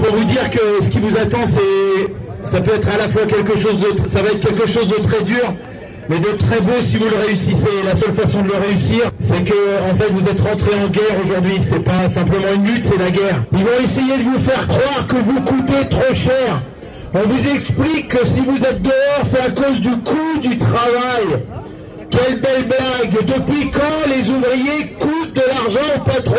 pour vous dire que ce qui vous attend, ça peut être à la fois ça va être quelque chose de très dur, mais de très beau si vous le réussissez. La seule façon de le réussir, c'est que, en fait, vous êtes rentré en guerre aujourd'hui. C'est pas simplement une lutte, c'est la guerre. Ils vont essayer de vous faire croire que vous coûtez trop cher. On vous explique que si vous êtes dehors, c'est à cause du coût du travail. Quelle belle blague! Depuis quand les ouvriers coûtent de l'argent au patron?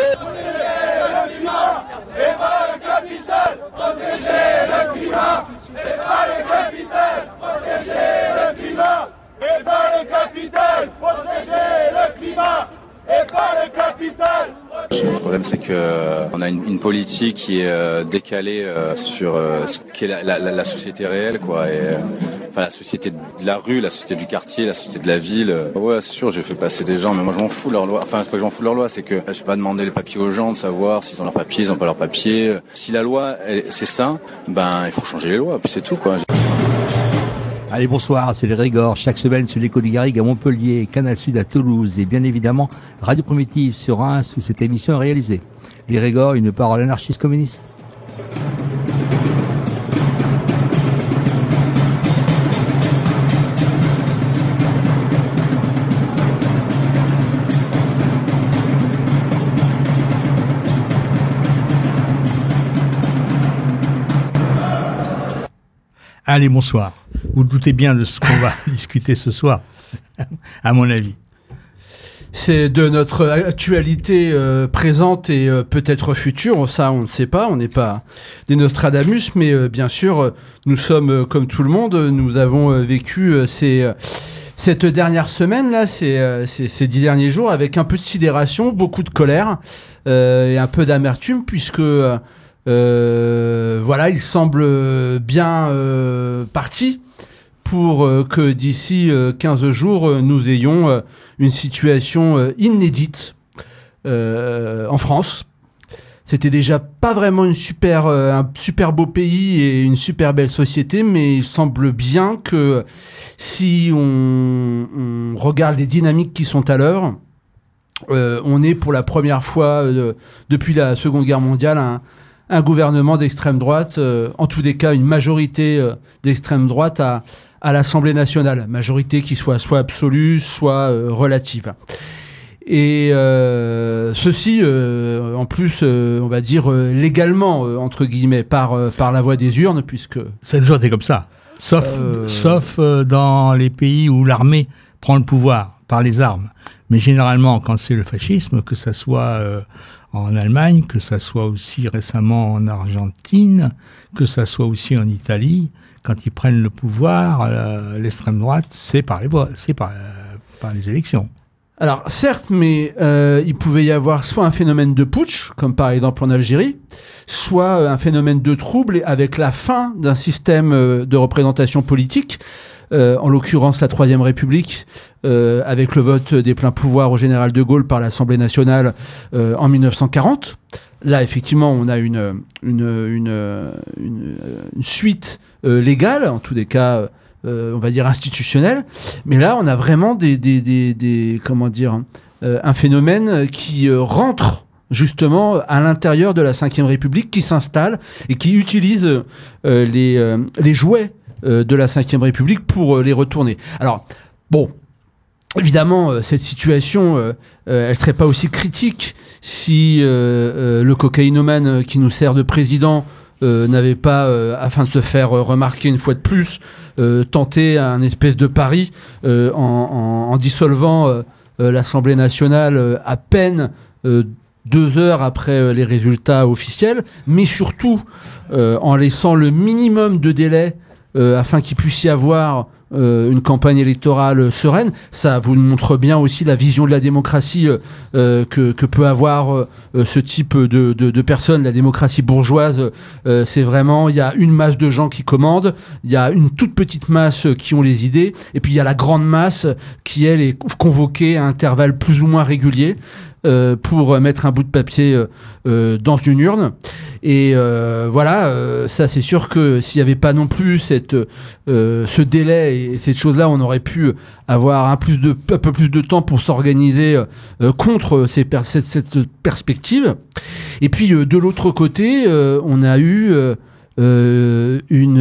Et pas le capital, protéger le climat. Et pas le capital, protéger le climat. Et pas le capital, protéger le climat. Et pas le capital. Le problème, c'est que on a une politique qui est décalée sur ce qu'est la société réelle, quoi. Et enfin, la société de la rue, la société du quartier, la société de la ville. Ouais, c'est sûr, j'ai fait passer des gens, mais moi je m'en fous de leur loi. Enfin, c'est pas que je m'en fous de leur loi, c'est que je vais pas demander les papiers aux gens, de savoir s'ils ont leurs papiers, ils ont pas leurs papiers. Si la loi, c'est ça, ben il faut changer les lois, puis c'est tout, quoi. Allez, bonsoir, c'est les Régors, chaque semaine sur l'Écho du Garrigue à Montpellier, Canal Sud à Toulouse et bien évidemment Radio Primitive sur Reims où cette émission est réalisée. Les Régors, une parole anarchiste communiste. Allez, bonsoir. Vous doutez bien de ce qu'on va discuter ce soir, à mon avis. C'est de notre actualité présente et peut-être future, ça on ne sait pas, on n'est pas des Nostradamus, mais bien sûr, nous sommes comme tout le monde, nous avons vécu cette dernière semaine-là, ces 10 derniers jours, avec un peu de sidération, beaucoup de colère et un peu d'amertume, puisque... voilà, il semble bien parti pour que d'ici 15 jours, nous ayons une situation inédite en France. C'était déjà pas vraiment un super beau pays et une super belle société, mais il semble bien que si on regarde les dynamiques qui sont à l'heure, on est pour la première fois depuis la Seconde Guerre mondiale un gouvernement d'extrême droite, en tous les cas une majorité d'extrême droite à l'Assemblée nationale, majorité qui soit absolue, soit relative. Et ceci, en plus, on va dire légalement, entre guillemets, par la voie des urnes, puisque... Ça a toujours été comme ça, sauf dans les pays où l'armée prend le pouvoir par les armes. Mais généralement, quand c'est le fascisme, que ça soit... en Allemagne, que ça soit aussi récemment en Argentine, que ça soit aussi en Italie, quand ils prennent le pouvoir, l'extrême droite, c'est par les élections. Alors certes, mais il pouvait y avoir soit un phénomène de putsch, comme par exemple en Algérie, soit un phénomène de trouble avec la fin d'un système de représentation politique, en l'occurrence la Troisième République, avec le vote des pleins pouvoirs au général de Gaulle par l'Assemblée nationale en 1940. Là, effectivement, on a une suite légale, en tous les cas, on va dire institutionnelle. Mais là, on a vraiment un phénomène qui rentre justement à l'intérieur de la Ve République, qui s'installe et qui utilise les jouets de la Ve République pour les retourner. Alors, bon, évidemment, cette situation, elle serait pas aussi critique si le cocaïnomane qui nous sert de président n'avait pas, afin de se faire remarquer une fois de plus, tenté un espèce de pari en dissolvant l'Assemblée nationale à peine 2 heures après les résultats officiels, mais surtout en laissant le minimum de délai afin qu'il puisse y avoir une campagne électorale sereine. Ça vous montre bien aussi la vision de la démocratie que peut avoir ce type de personnes. La démocratie bourgeoise, c'est vraiment, il y a une masse de gens qui commandent, il y a une toute petite masse qui ont les idées, et puis il y a la grande masse qui, elle, est convoquée à intervalles plus ou moins réguliers. pour mettre un bout de papier dans une urne. Et voilà, ça c'est sûr que s'il n'y avait pas non plus ce délai et cette chose-là, on aurait pu avoir un peu plus de temps pour s'organiser contre cette perspective. Et puis de l'autre côté, on a eu une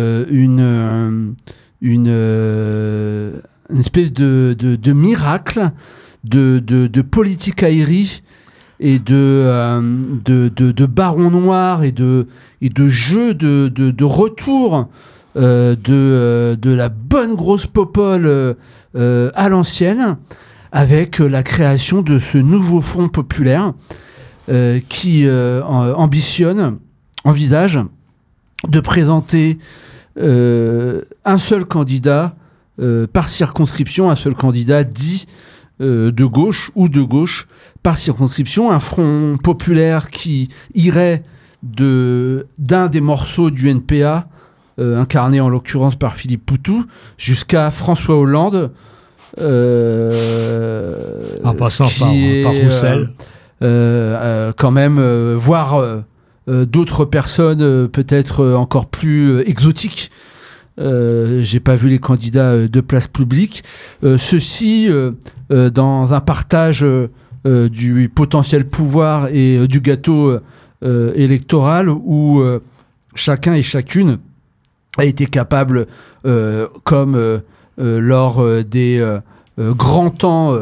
espèce de miracle de politique aérie et de baron noir et de jeu de retour de la bonne grosse popole à l'ancienne, avec la création de ce nouveau front populaire qui envisage de présenter un seul candidat par circonscription, un seul candidat dit de gauche ou de gauche par circonscription, un front populaire qui irait d'un des morceaux du NPA, incarné en l'occurrence par Philippe Poutou, jusqu'à François Hollande, en passant par Roussel. Quand même, voire d'autres personnes peut-être encore plus exotiques. J'ai pas vu les candidats de place publique. Ceci dans un partage du potentiel pouvoir et du gâteau électoral où chacun et chacune a été capable, comme lors des grands temps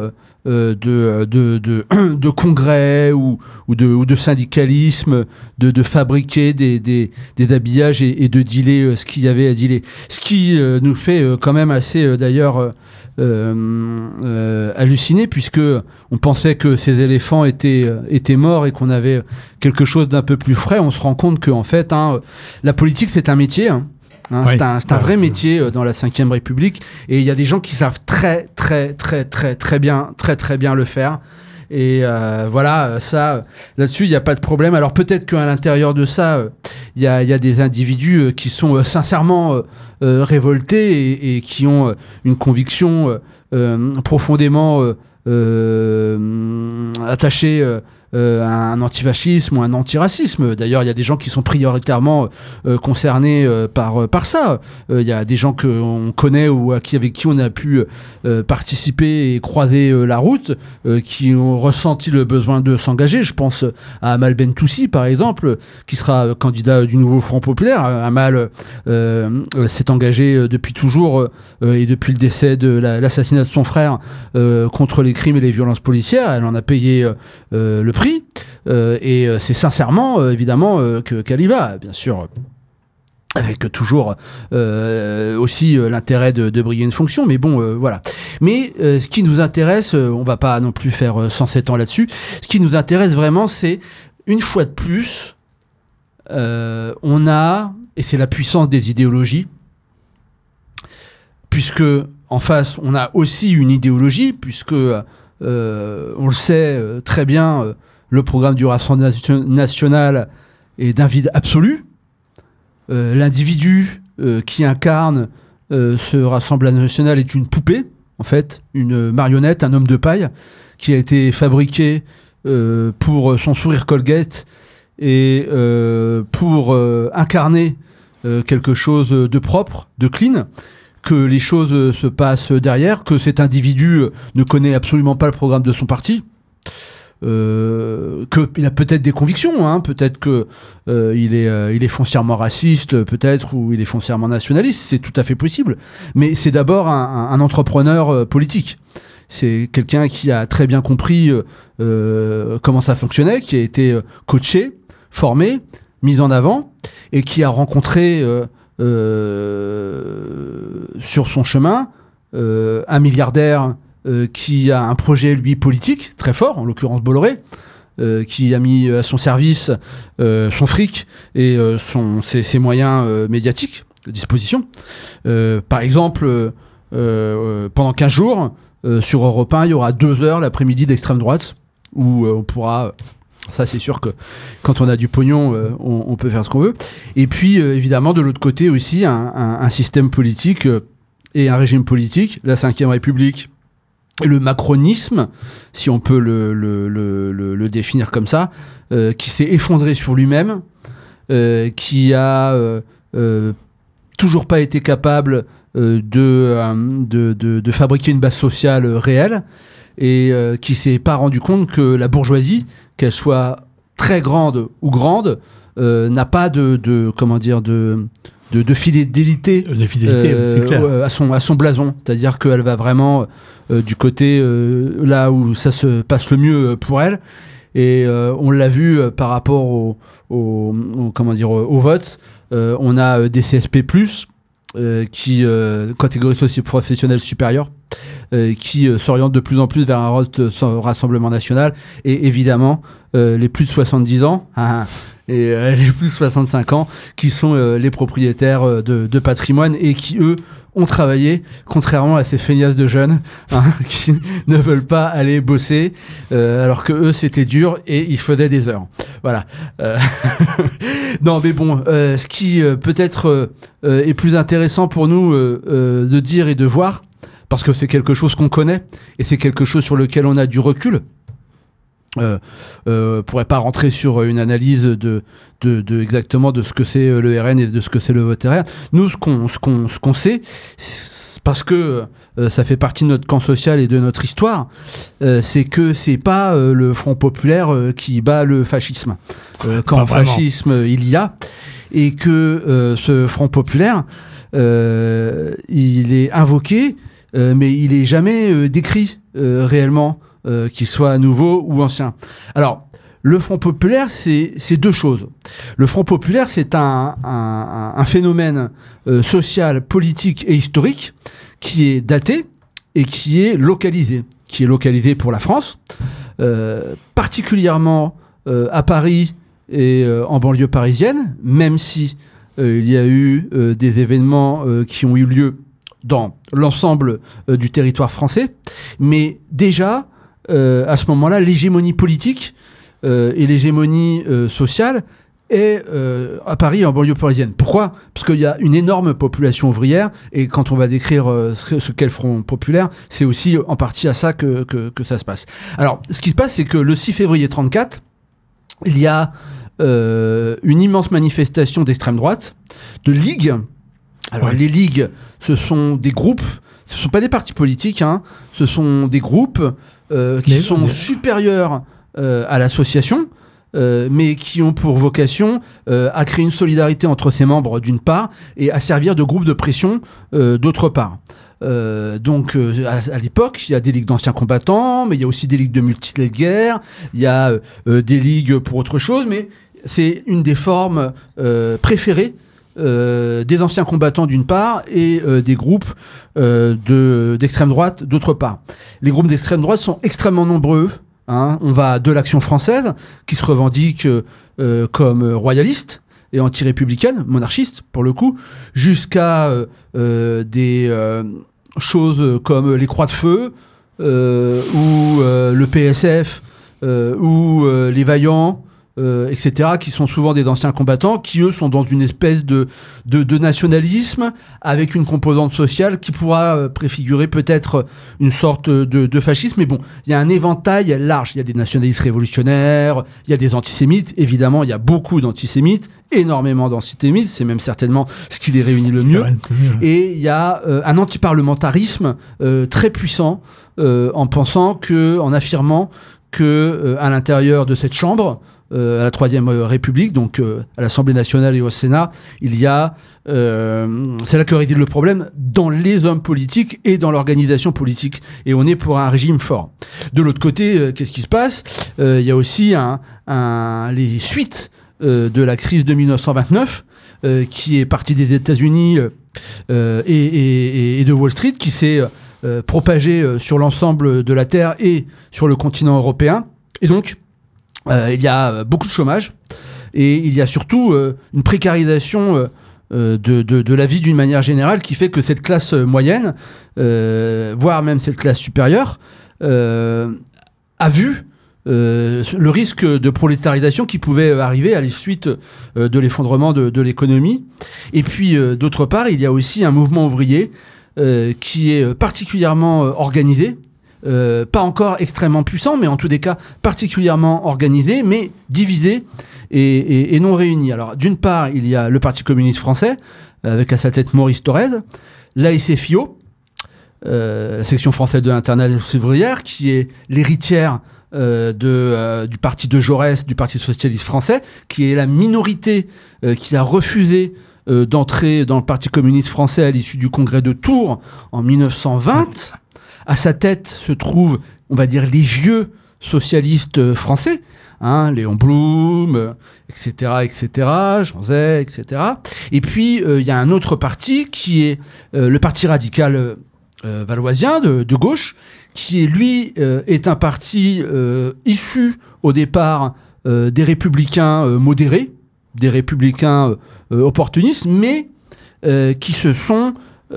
de congrès ou de syndicalisme, de fabriquer des habillages et de dealer ce qu'il y avait à dealer. Ce qui nous fait quand même assez d'ailleurs halluciner, puisque on pensait que ces éléphants étaient morts et qu'on avait quelque chose d'un peu plus frais. On se rend compte qu'en fait, la politique c'est un métier. Oui. C'est un vrai métier dans la Ve République, et il y a des gens qui savent très bien le faire. Et voilà, ça, là-dessus, il n'y a pas de problème. Alors peut-être qu'à l'intérieur de ça, il y a des individus qui sont sincèrement révoltés et qui ont une conviction profondément attachée à un antifascisme ou un antiracisme. D'ailleurs, il y a des gens qui sont prioritairement concernés par ça. Il y a des gens qu'on connaît ou avec qui on a pu participer et croiser la route, qui ont ressenti le besoin de s'engager. Je pense à Amal Bentoussi, par exemple, qui sera candidat du nouveau Front Populaire. Amal s'est engagé depuis toujours et depuis le décès de l'assassinat de son frère contre les crimes et les violences policières. Elle en a payé le prix. Et c'est sincèrement, évidemment, qu'elle y va, bien sûr, avec toujours aussi l'intérêt de briller une fonction, mais bon, voilà. Mais ce qui nous intéresse, on va pas non plus faire 107 ans là-dessus, ce qui nous intéresse vraiment, c'est, une fois de plus, on a, et c'est la puissance des idéologies, puisque en face, on a aussi une idéologie, puisque on le sait très bien, le programme du Rassemblement national est d'un vide absolu. L'individu qui incarne ce Rassemblement national est une poupée, en fait, une marionnette, un homme de paille, qui a été fabriqué pour son sourire Colgate et pour incarner quelque chose de propre, de clean, que les choses se passent derrière, que cet individu ne connaît absolument pas le programme de son parti, qu'il a peut-être des convictions, peut-être que il est foncièrement raciste, peut-être, ou il est foncièrement nationaliste, c'est tout à fait possible. Mais c'est d'abord un entrepreneur politique. C'est quelqu'un qui a très bien compris comment ça fonctionnait, qui a été coaché, formé, mis en avant, et qui a rencontré sur son chemin un milliardaire qui a un projet, lui, politique très fort, en l'occurrence Bolloré, qui a mis à son service son fric et ses moyens médiatiques de disposition. Par exemple, pendant 15 jours, sur Europe 1, il y aura 2 heures l'après-midi d'extrême droite, où on pourra... Ça, c'est sûr que quand on a du pognon, on peut faire ce qu'on veut. Et puis, évidemment, de l'autre côté aussi, un système politique et un régime politique, la Ve République, le macronisme, si on peut le définir comme ça, qui s'est effondré sur lui-même, qui a toujours pas été capable de fabriquer une base sociale réelle, et qui s'est pas rendu compte que la bourgeoisie, qu'elle soit très grande ou grande, n'a pas de fidélité, c'est clair. à son blason. C'est-à-dire qu'elle va vraiment du côté là où ça se passe le mieux pour elle. Et on l'a vu par rapport au vote. On a des CSP+, qui catégorie socio-professionnelle supérieure, qui s'orientent de plus en plus vers un rassemblement national, et évidemment les plus de 70 ans et les plus de 65 ans qui sont les propriétaires de patrimoine, et qui eux ont travaillé, contrairement à ces feignasses de jeunes qui ne veulent pas aller bosser, alors que eux c'était dur et ils faisaient des heures. Voilà. Non, mais bon, ce qui peut-être est plus intéressant pour nous de dire et de voir, parce que c'est quelque chose qu'on connaît et c'est quelque chose sur lequel on a du recul. Pourrait pas rentrer sur une analyse de exactement de ce que c'est le RN et de ce que c'est le vote RN. Nous, ce qu'on sait, parce que ça fait partie de notre camp social et de notre histoire, c'est que c'est pas le Front populaire qui bat le fascisme. Quand fascisme il y a, et que ce Front populaire, il est invoqué, mais il est jamais décrit réellement. Qu'il soit nouveau ou ancien. Alors, le Front populaire, c'est deux choses. Le Front populaire, c'est un phénomène social, politique et historique qui est daté et qui est localisé pour la France, particulièrement à Paris et en banlieue parisienne, même si il y a eu des événements qui ont eu lieu dans l'ensemble du territoire français, mais déjà à ce moment-là, l'hégémonie politique et l'hégémonie sociale est à Paris et en banlieue parisienne. Pourquoi ? Parce qu'il y a une énorme population ouvrière, et quand on va décrire ce qu'est le Front populaire, c'est aussi en partie à ça que ça se passe. Alors, ce qui se passe, c'est que le 6 février 1934, il y a une immense manifestation d'extrême droite, de ligues. Alors, les ligues, ce sont des groupes, ce ne sont pas des partis politiques, ce sont des groupes qui sont supérieurs à l'association, mais qui ont pour vocation à créer une solidarité entre ses membres d'une part, et à servir de groupe de pression d'autre part. Donc à l'époque, il y a des ligues d'anciens combattants, mais il y a aussi des ligues de multitudes de guerre, il y a des ligues pour autre chose, mais c'est une des formes préférées des anciens combattants d'une part, et des groupes d'extrême droite d'autre part. Les groupes d'extrême droite sont extrêmement nombreux. On va de l'Action française, qui se revendique comme royaliste et anti-républicaine, monarchiste pour le coup, jusqu'à des choses comme les Croix de Feu, ou le PSF, ou les Vaillants, etc., qui sont souvent des anciens combattants, qui eux sont dans une espèce de nationalisme avec une composante sociale qui pourra préfigurer peut-être une sorte de fascisme. Mais bon, il y a un éventail large. Il y a des nationalistes révolutionnaires, il y a des antisémites, évidemment, il y a beaucoup d'antisémites, énormément d'antisémites, c'est même certainement ce qui les réunit le mieux. Et il y a un antiparlementarisme très puissant, en affirmant que à l'intérieur de cette chambre, à la Troisième République, donc à l'Assemblée nationale et au Sénat, il y a, c'est là que réside le problème, dans les hommes politiques et dans l'organisation politique. Et on est pour un régime fort. De l'autre côté, qu'est-ce qui se passe ? Il y a aussi les suites de la crise de 1929, qui est partie des États-Unis et de Wall Street, qui s'est propagée sur l'ensemble de la Terre et sur le continent européen. Et donc, il y a beaucoup de chômage, et il y a surtout une précarisation de la vie d'une manière générale, qui fait que cette classe moyenne, voire même cette classe supérieure, a vu le risque de prolétarisation qui pouvait arriver à la suite de l'effondrement de l'économie. Et puis, d'autre part, il y a aussi un mouvement ouvrier qui est particulièrement organisé, pas encore extrêmement puissant, mais en tous les cas particulièrement organisé, mais divisé et non réuni. Alors, d'une part, il y a le Parti communiste français, avec à sa tête Maurice Thorez, l'ASFIO, la section française de l'Internationale ouvrière, qui est l'héritière du parti de Jaurès, du Parti socialiste français, qui est la minorité qui a refusé d'entrer dans le Parti communiste français à l'issue du congrès de Tours en 1920. À sa tête se trouvent, on va dire, les vieux socialistes français, Léon Blum, etc., Jean Zay, etc. Et puis, il y a un autre parti qui est le Parti radical valoisien de gauche, qui, lui, est un parti issu, au départ, des républicains modérés, des républicains opportunistes, mais qui se sont,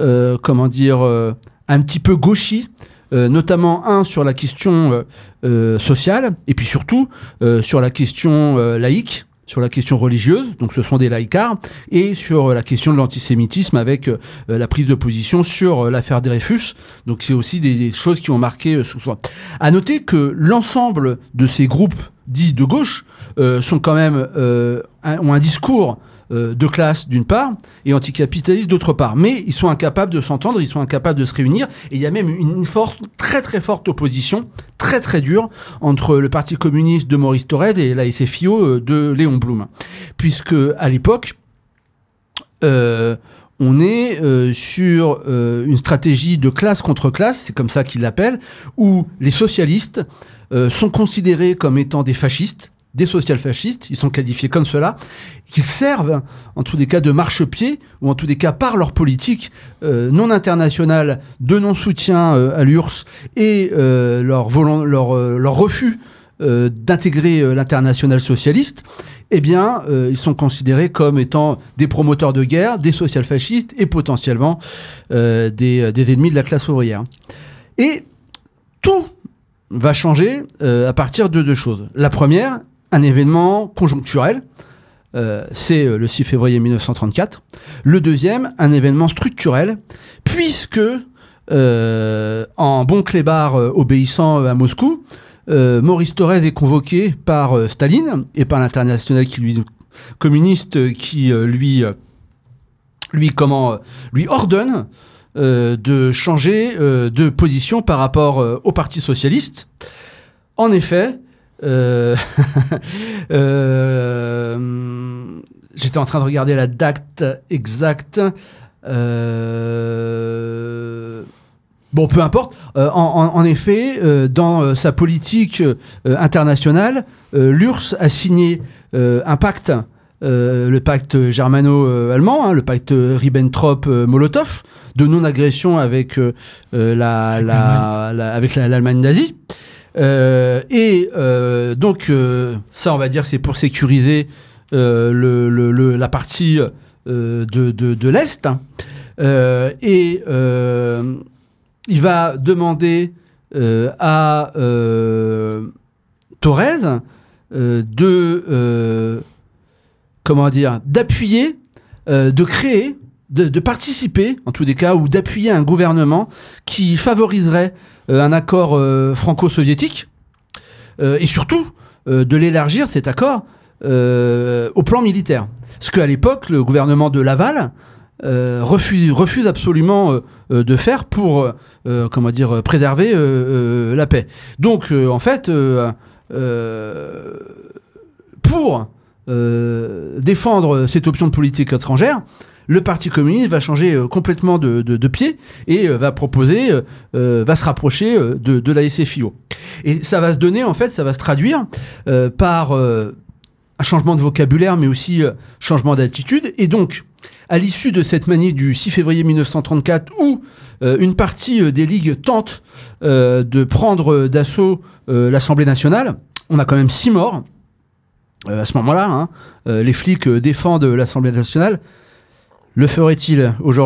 un petit peu gauchis, notamment sur la question sociale, et puis surtout sur la question laïque, sur la question religieuse, donc ce sont des laïcards, et sur la question de l'antisémitisme avec la prise de position sur l'affaire Dreyfus. Donc c'est aussi des choses qui ont marqué ce soir. À noter que l'ensemble de ces groupes dits de gauche sont quand même ont un discours de classe d'une part et anticapitaliste d'autre part, mais ils sont incapables de s'entendre, ils sont incapables de se réunir, et il y a même une très très forte opposition, très très dure, entre le Parti communiste de Maurice Thorez et la SFIO de Léon Blum, puisque à l'époque on est sur une stratégie de classe contre classe, c'est comme ça qu'ils l'appellent, où les socialistes sont considérés comme étant des fascistes, des social-fascistes, ils sont qualifiés comme cela, qui servent, en tous les cas, de marchepied, ou en tous les cas, par leur politique non internationale de non-soutien à l'URSS et leur refus d'intégrer l'internationale socialiste, eh bien, ils sont considérés comme étant des promoteurs de guerre, des social-fascistes et potentiellement des ennemis de la classe ouvrière. Et tout va changer à partir de deux choses. La première, un événement conjoncturel, c'est le 6 février 1934. Le deuxième, un événement structurel, puisque en bon clébard obéissant à Moscou, Maurice Thorez est convoqué par Staline et par l'internationale communiste qui lui ordonne de changer de position par rapport au Parti socialiste. En effet, j'étais en train de regarder la date exacte. Bon, peu importe. En effet, dans sa politique internationale, l'URSS a signé un pacte, le pacte germano-allemand, le pacte Ribbentrop-Molotov, de non-agression avec l'Allemagne nazie. Donc, ça, on va dire, c'est pour sécuriser la partie de l'Est. Il va demander à Thorez d'appuyer, de créer, de participer, en tous les cas, ou d'appuyer un gouvernement qui favoriserait un accord franco-soviétique, et surtout de l'élargir, cet accord, au plan militaire. Ce qu'à l'époque, le gouvernement de Laval refuse absolument de faire pour préserver la paix. Donc, en fait, pour défendre cette option de politique étrangère, le Parti communiste va changer complètement de pied et va se rapprocher de la SFIO. Et ça va se donner, en fait, ça va se traduire par un changement de vocabulaire, mais aussi changement d'attitude. Et donc, à l'issue de cette manif du 6 février 1934, où une partie des ligues tente de prendre d'assaut l'Assemblée nationale, on a quand même 6 morts. À ce moment-là, les flics défendent l'Assemblée nationale. Le ferait-il aujourd'hui ?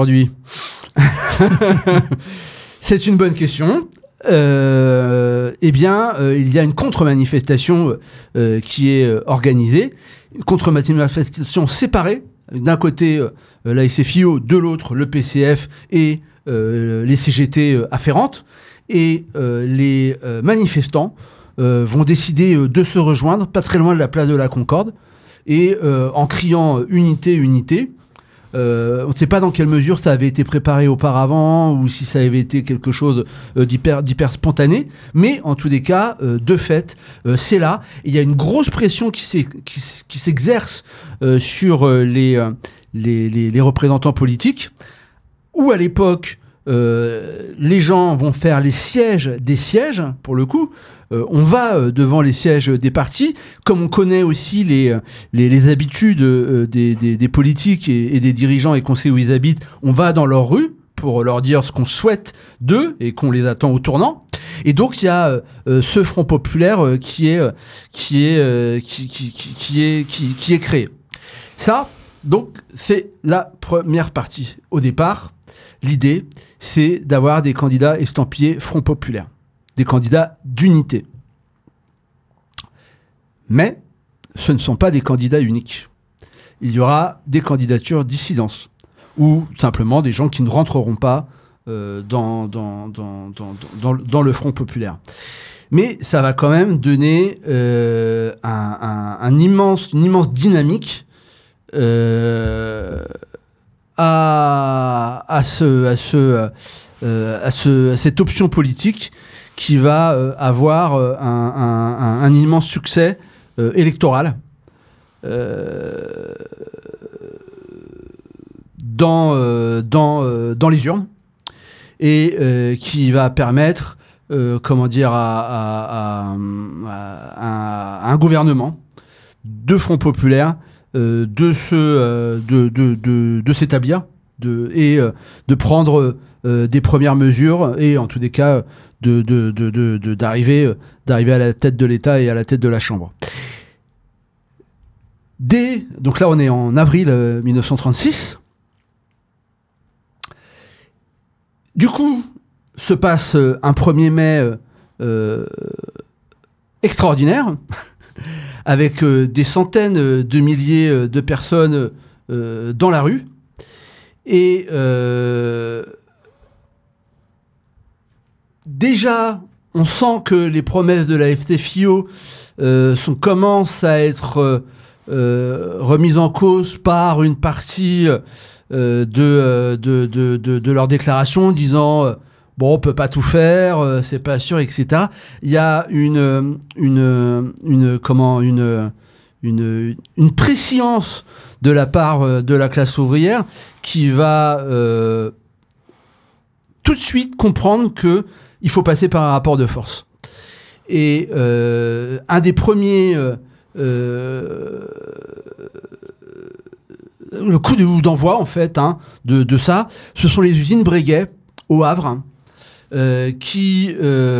C'est une bonne question. Il y a une contre-manifestation qui est organisée, une contre-manifestation séparée. D'un côté, la SFIO, de l'autre, le PCF et les CGT afférentes. et les manifestants vont décider de se rejoindre, pas très loin de la place de la Concorde, et en criant « Unité, unité », on ne sait pas dans quelle mesure ça avait été préparé auparavant ou si ça avait été quelque chose d'hyper spontané, mais en tous les cas, de fait, c'est là. Il y a une grosse pression qui s'exerce sur les représentants politiques, où à l'époque, les gens vont faire les sièges des sièges, pour le coup. On va devant les sièges des partis, comme on connaît aussi les habitudes des politiques et des dirigeants et qu'on sait où ils habitent, on va dans leur rue pour leur dire ce qu'on souhaite d'eux et qu'on les attend au tournant. Et donc il y a ce Front populaire qui est créé. Ça, donc, c'est la première partie. Au départ, l'idée, c'est d'avoir des candidats estampillés Front populaire. Des candidats d'unité. Mais ce ne sont pas des candidats uniques. Il y aura des candidatures dissidence, ou simplement des gens qui ne rentreront pas dans le Front populaire. Mais ça va quand même donner une immense dynamique à cette option politique qui va avoir un immense succès électoral dans les urnes et qui va permettre à un gouvernement de Front populaire de s'établir et de prendre des premières mesures et en tous les cas d'arriver à la tête de l'État et à la tête de la Chambre. Donc là on est en avril 1936. Du coup se passe un 1er mai extraordinaire avec des centaines de milliers de personnes dans la rue. Et déjà, on sent que les promesses de la FTFIO commencent à être remises en cause par une partie de leur déclaration, disant bon, on peut pas tout faire, c'est pas sûr, etc. Il y a une prescience de la part de la classe ouvrière qui va tout de suite comprendre que il faut passer par un rapport de force. Et un des premiers le coup d'envoi en fait de ça, ce sont les usines Breguet au Havre qui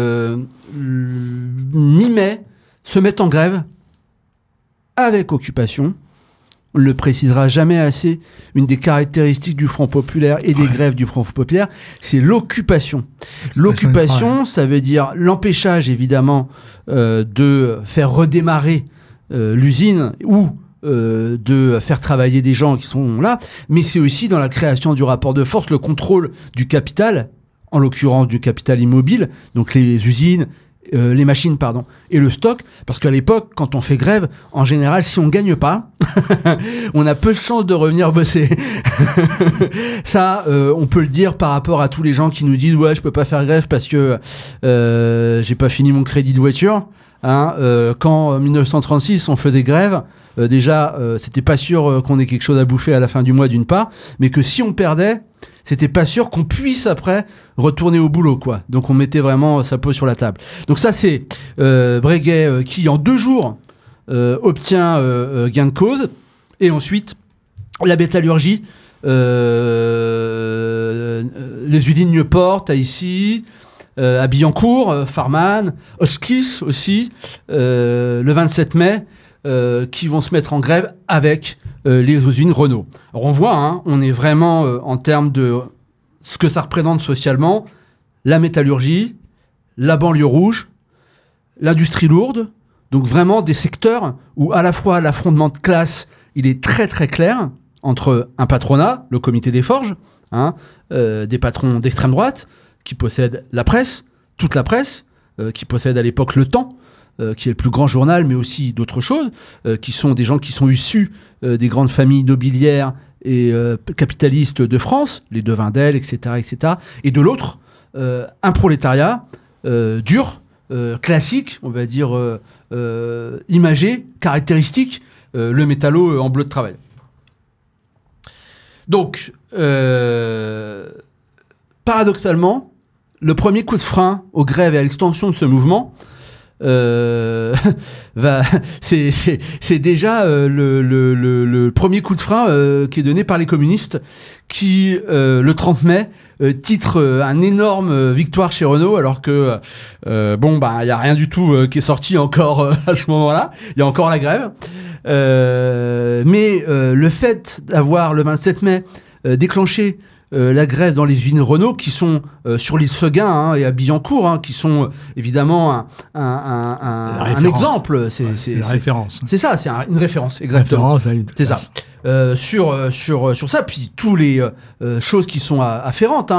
mi-mai se mettent en grève avec occupation. On ne le précisera jamais assez, une des caractéristiques du Front populaire et des grèves du Front populaire, c'est l'occupation. L'occupation, ça veut dire l'empêchage, évidemment, de faire redémarrer l'usine ou de faire travailler des gens qui sont là, mais c'est aussi dans la création du rapport de force, le contrôle du capital, en l'occurrence du capital immobile, donc les usines, les machines, et le stock, parce qu'à l'époque, quand on fait grève, en général, si on gagne pas, on a peu de chances de revenir bosser. Ça, on peut le dire par rapport à tous les gens qui nous disent « Ouais, je peux pas faire grève parce que j'ai pas fini mon crédit de voiture. » Quand en 1936, on faisait grève, déjà, c'était pas sûr qu'on ait quelque chose à bouffer à la fin du mois, d'une part, mais que si on perdait, c'était pas sûr qu'on puisse après retourner au boulot, quoi. Donc on mettait vraiment sa peau sur la table. Donc ça, c'est Breguet qui, en 2 jours, obtient gain de cause. Et ensuite, la métallurgie, les usines Nieuport, Tahiti, à Billancourt, Farman, Hotchkiss aussi, le 27 mai, qui vont se mettre en grève avec les usines Renault. Alors on voit, on est vraiment en termes de ce que ça représente socialement, la métallurgie, la banlieue rouge, l'industrie lourde, donc vraiment des secteurs où à la fois l'affrontement de classe, il est très très clair entre un patronat, le comité des forges, des patrons d'extrême droite qui possèdent la presse, toute la presse, qui possède à l'époque Le Temps, qui est le plus grand journal, mais aussi d'autres choses, qui sont des gens qui sont issus des grandes familles nobiliaires et capitalistes de France, les de Wendel, etc., etc. Et de l'autre, un prolétariat dur, classique, on va dire imagé, caractéristique, le métallo en bleu de travail. Donc, paradoxalement, le premier coup de frein aux grèves et à l'extension de ce mouvement, c'est déjà le premier coup de frein qui est donné par les communistes qui, le 30 mai, titre un énorme victoire chez Renault, alors que il y a rien du tout qui est sorti encore à ce moment-là. Il y a encore la grève. Mais le fait d'avoir le 27 mai déclenché la grève dans les usines Renault qui sont sur l'île Seguin et à Billancourt, qui sont évidemment un exemple. C'est la référence. C'est ça, c'est une référence, exactement. C'est ça. Sur ça, puis tous les choses qui sont afférentes,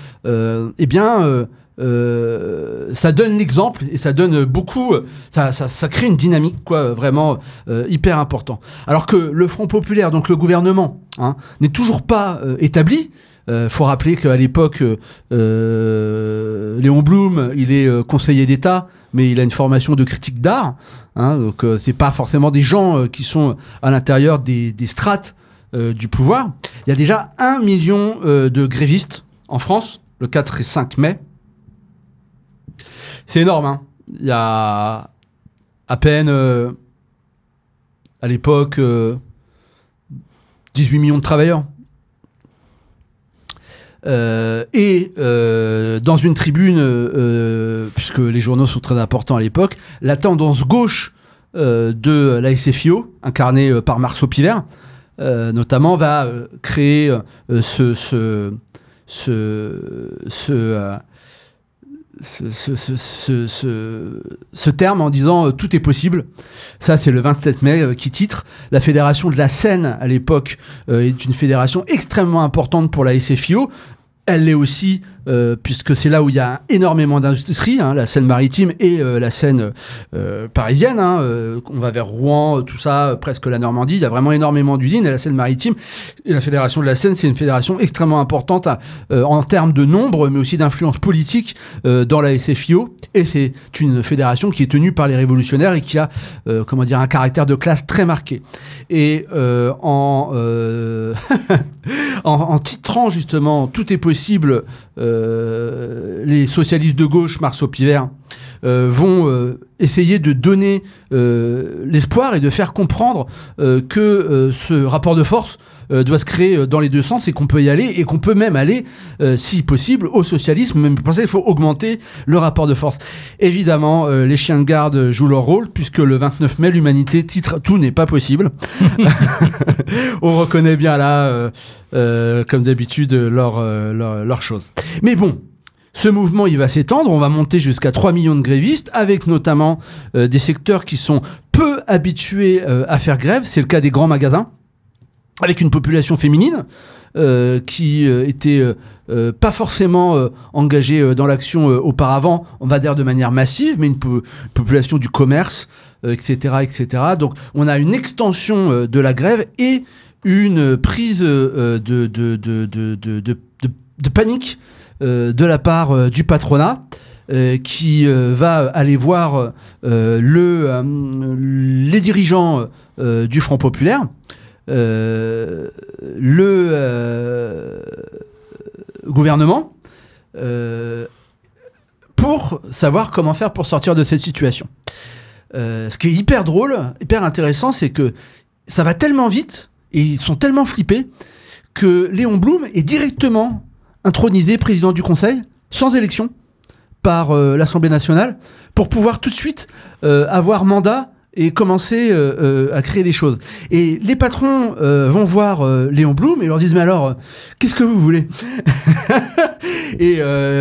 ça donne l'exemple et ça donne beaucoup, ça crée une dynamique vraiment hyper important. Alors que le Front populaire, donc le gouvernement, n'est toujours pas établi. Faut rappeler qu'à l'époque, Léon Blum, il est conseiller d'État, mais il a une formation de critique d'art. Donc c'est pas forcément des gens qui sont à l'intérieur des strates du pouvoir. Il y a déjà 1 million de grévistes en France, le 4 et 5 mai. C'est énorme. Il y a à peine, à l'époque, 18 millions de travailleurs. Dans une tribune, puisque les journaux sont très importants à l'époque, la tendance gauche de la SFIO, incarnée par Marceau Pivert, notamment, va créer ce terme en disant tout est possible. Ça, c'est le 27 mai qui titre. La fédération de la Seine, à l'époque, est une fédération extrêmement importante pour la SFIO. Elle l'est aussi, puisque c'est là où il y a énormément d'industries, la Seine-Maritime et la Seine parisienne. On va vers Rouen, tout ça, presque la Normandie. Il y a vraiment énormément d'usines. Et la Seine-Maritime et la Fédération de la Seine, c'est une fédération extrêmement importante en termes de nombre, mais aussi d'influence politique dans la SFIO. Et c'est une fédération qui est tenue par les révolutionnaires et qui a, un caractère de classe très marqué. Et en titrant justement tout est possible, les socialistes de gauche, Marceau Pivert, vont essayer de donner l'espoir et de faire comprendre que ce rapport de force doit se créer dans les deux sens et qu'on peut y aller et qu'on peut même aller, si possible, au socialisme. Même pour ça, il faut augmenter le rapport de force. Évidemment, les chiens de garde jouent leur rôle puisque le 29 mai, l'humanité titre « Tout n'est pas possible ». On reconnaît bien là, comme d'habitude, leur chose. Mais bon, ce mouvement, il va s'étendre, on va monter jusqu'à 3 millions de grévistes, avec notamment des secteurs qui sont peu habitués à faire grève. C'est le cas des grands magasins, avec une population féminine qui était pas forcément engagée dans l'action auparavant, on va dire de manière massive, mais une population du commerce, etc., etc. Donc on a une extension de la grève et une prise de panique de la part du patronat qui va aller voir les dirigeants du Front populaire, le gouvernement, pour savoir comment faire pour sortir de cette situation. Ce qui est hyper drôle, hyper intéressant, c'est que ça va tellement vite et ils sont tellement flippés que Léon Blum est directement intronisé président du Conseil, sans élection, par l'Assemblée nationale, pour pouvoir tout de suite avoir mandat et commencer à créer des choses. Et les patrons vont voir Léon Blum et leur disent « Mais alors, qu'est-ce que vous voulez ?» Et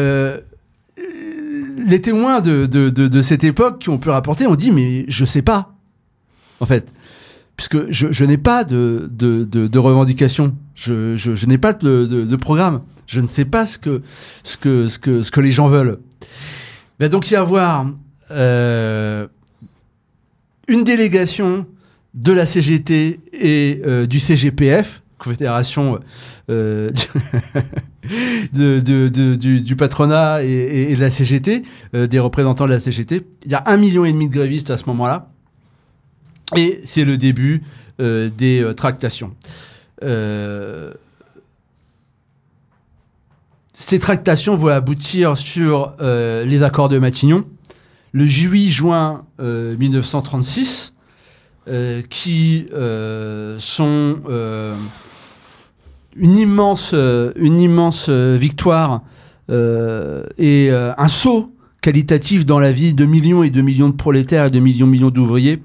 les témoins de cette époque qui ont pu rapporter ont dit « Mais je sais pas, en fait. » Puisque je n'ai pas de revendication, je n'ai pas de programme, je ne sais pas ce que les gens veulent. va donc y avoir une délégation de la CGT et du CGPF, Confédération du patronat et de la CGT, des représentants de la CGT. Il y a 1,5 million de grévistes à ce moment-là. Et c'est le début des tractations. Ces tractations vont aboutir sur les accords de Matignon, le 8 juin 1936, qui sont une immense victoire et un saut qualitatif dans la vie de millions et de millions de prolétaires et de millions d'ouvriers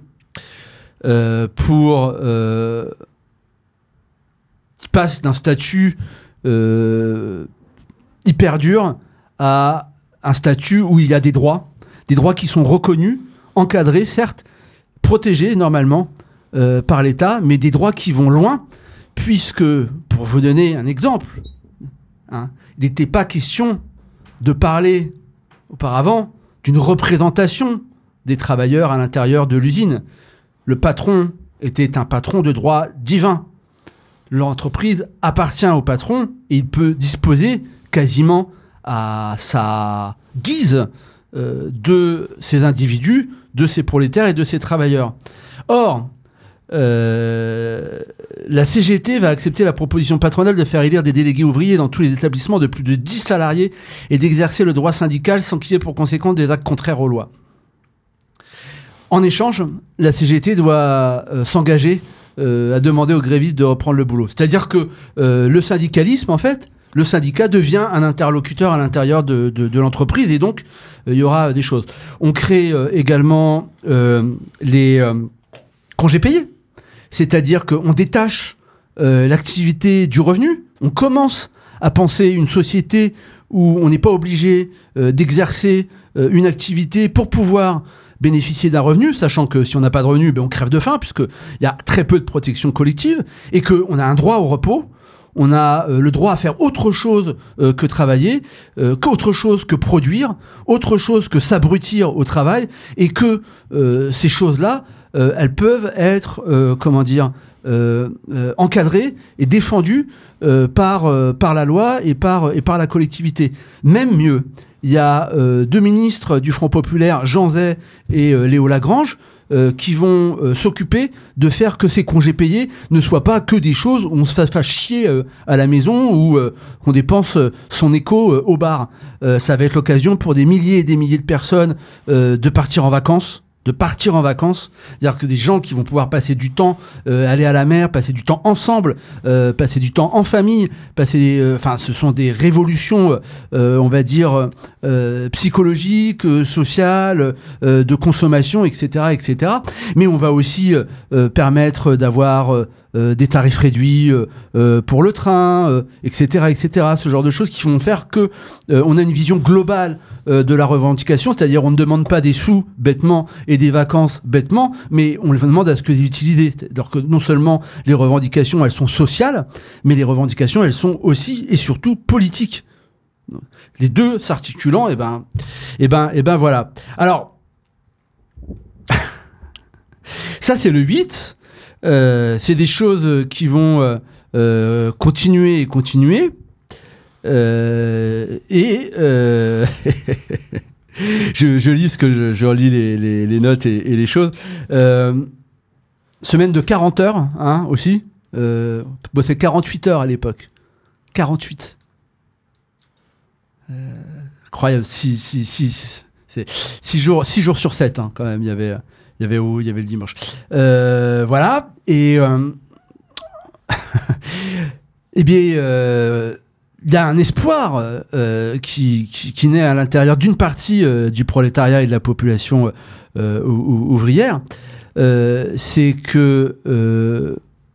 pour qui passent d'un statut hyper dur à un statut où il y a des droits qui sont reconnus, encadrés, certes, protégés normalement par l'État, mais des droits qui vont loin, puisque, pour vous donner un exemple, il n'était pas question de parler auparavant d'une représentation des travailleurs à l'intérieur de l'usine. Le patron était un patron de droit divin. L'entreprise appartient au patron et il peut disposer quasiment à sa guise de ces individus, de ces prolétaires et de ces travailleurs. Or, la CGT va accepter la proposition patronale de faire élire des délégués ouvriers dans tous les établissements de plus de 10 salariés et d'exercer le droit syndical sans qu'il y ait pour conséquence des actes contraires aux lois. En échange, la CGT doit s'engager à demander aux grévistes de reprendre le boulot. C'est-à-dire que le syndicalisme, en fait, le syndicat devient un interlocuteur à l'intérieur de l'entreprise et donc il y aura des choses. On crée également les congés payés. C'est-à-dire qu'on détache l'activité du revenu. On commence à penser une société où on n'est pas obligé d'exercer une activité pour pouvoir bénéficier d'un revenu, sachant que si on n'a pas de revenu, on crève de faim, puisqu'il y a très peu de protection collective, et qu'on a un droit au repos, on a le droit à faire autre chose que travailler, qu'autre chose que produire, autre chose que s'abrutir au travail, et que ces choses-là, elles peuvent être, encadrées et défendues par la loi et par la collectivité. Même mieux, il y a deux ministres du Front populaire, Jean Zay et Léo Lagrange, qui vont s'occuper de faire que ces congés payés ne soient pas que des choses où on se fasse chier à la maison ou qu'on dépense son écho au bar. Ça va être l'occasion pour des milliers et des milliers de personnes de partir en vacances. C'est-à-dire que des gens qui vont pouvoir passer du temps, aller à la mer, passer du temps ensemble, passer du temps en famille, ce sont des révolutions, on va dire, psychologiques, sociales, de consommation, etc., etc. Mais on va aussi permettre d'avoir des tarifs réduits pour le train, etc., etc. Ce genre de choses qui vont faire que on a une vision globale de la revendication, c'est-à-dire on ne demande pas des sous bêtement et des vacances bêtement, mais on demande à ce que les utiliser. C'est-à-dire que non seulement les revendications, elles sont sociales, mais les revendications, elles sont aussi et surtout politiques. Les deux s'articulant, et ben voilà. Alors, ça c'est le 8. C'est des choses qui vont continuer. Je lis ce que je relis les notes et les choses. Semaine de 40 heures, aussi. C'est 48 heures à l'époque. 48. Incroyable. 6 jours sur 7, quand même. Il y avait le dimanche. Voilà. Et eh bien, il y a un espoir qui naît à l'intérieur d'une partie du prolétariat et de la population ouvrière. C'est que